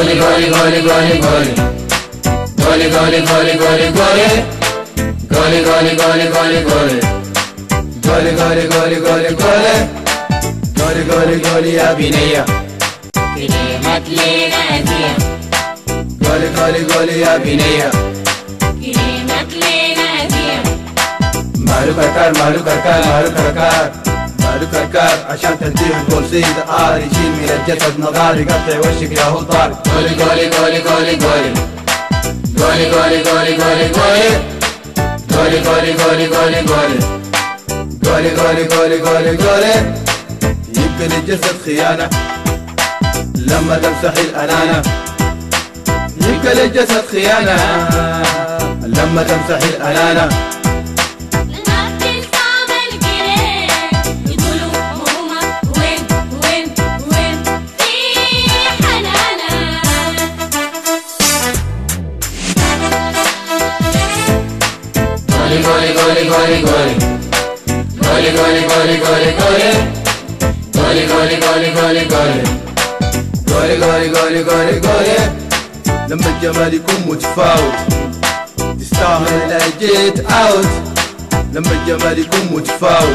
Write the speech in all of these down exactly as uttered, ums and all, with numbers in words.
Goli goli goli goli goli. Goli goli goli goli goli. Goli goli goli goli goli. Goli goli goli goli goli. Goli goli goli يا بنية. كلمات لينا هدية. goli goli goli يا بنية. كلمات لينا هدية. مالو كركار مالو كركار مالو كركار مالو كركار عشان تنتهي البولسيد آر يشيل من الجسد نضار يقطع وشك يا هو طار. goli goli goli goli goli. goli goli goli goli goli. goli goli goli goli goli. goli goli goli goli goli. يمكن الجسد خيانة لما تمسحي الأنانة. يمكن الجسد خيانة لما تمسحي الأنانة. لما بتستعمل جنيه يقولوا ماما وين وين وين في حنانة. goli goli goli goli goli. goli goli goli goli goli. goli goli goli goli goli. goli goli goli goli goli. لما الجمال يكون متفاوت تستاهل لا جيت اوت. لما الجمال يكون متفاوت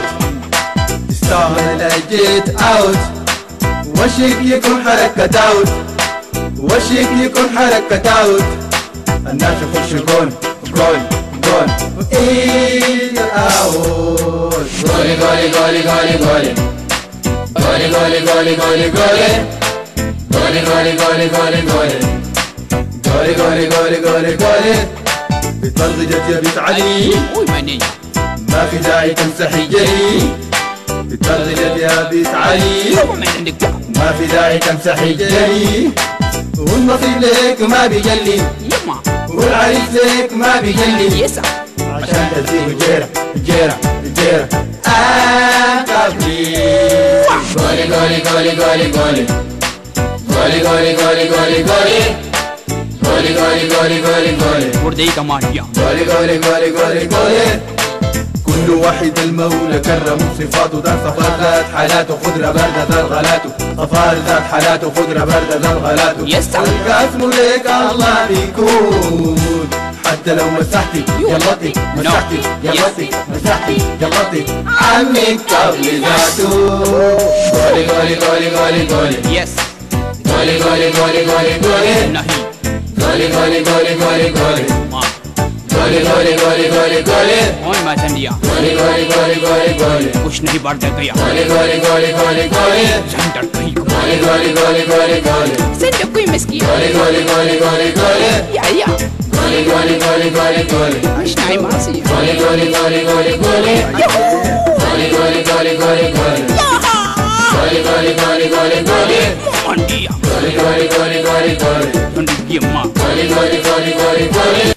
تستاهل لا جيت اوت. وشك يكون حركة اوت. وشك يكون حركة اوت. الناس يخش جون جون جون إيه اوت. goli goli goli goli goli. goli goli goli goli goli. goli goli goli goli goli. goli goli goli goli goli. بتطرقت يا بنت علي ما في داعي تمسحي جلي. بتطرقت يا بنت علي ما في داعي تمسحي جلي. والنصيب لك ما بيجلي والعريس لك ما بيجلي. عشان تزيه جيرة جيرة جيرة آه قبلي. goli goli goli goli goli. goli goli goli goli goli. goli goli goli goli goli. وردي كمان يا goli goli goli goli goli. كل واحد المولى كرمه صفاته. ده صفار ذات حالاته خضرة باردة ذات غلاته. صفار ذات حالاته خضرة باردة ذات غلاته. يس. والقسم لك الله بيكون حتى لو مسحتي يلطي مسحتي يلطي مسحتي يلطي عنك قبل ذاته. goli goli goli goli goli. يس goli goli goli goli goli. نهي goli goli goli goli goli. ما goli goli goli goli goli. هون ما تنديا goli goli goli goli goli. وش نهي برد गया goli goli goli goli goli. झंडर कहीं को goli goli goli goli goli. سند कोई مسكين goli goli goli goli goli. يا يا goli goli goli goli goli. وش نهي ماسي goli goli goli goli goli. goli goli goli goli goli. goli goli goli goli goli. مانديا goli goli goli goli goli. ندي ما goli goli goli goli goli.